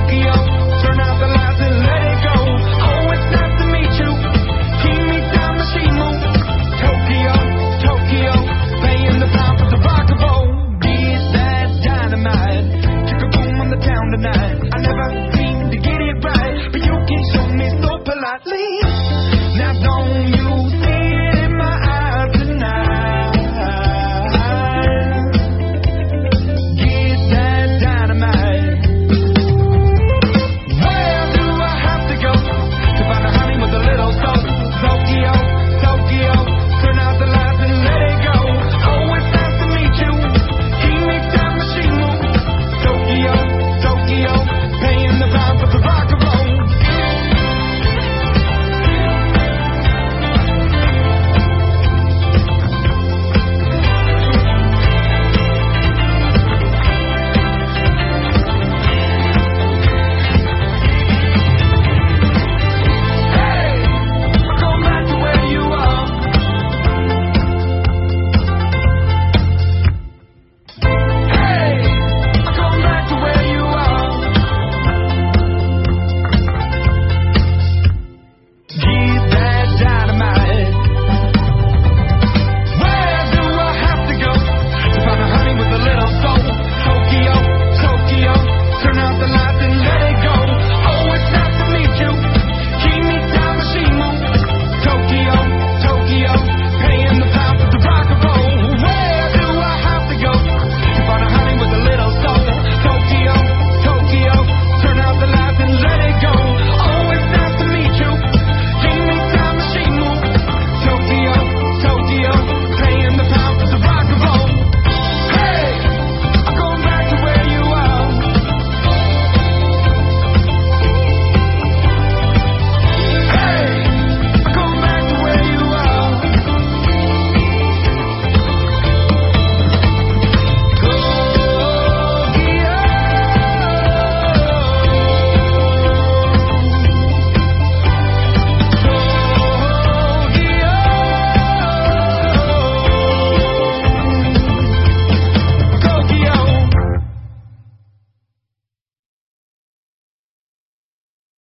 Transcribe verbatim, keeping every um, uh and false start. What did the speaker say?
Tokyo, turn out the lights and let it go. Oh, it's nice to meet you. Keep me down the Shimu. Tokyo, Tokyo, playing the pop of the rockaboo. Did that dynamite, took a boom on the town tonight. I never seem to get it right, but you can show me so politely.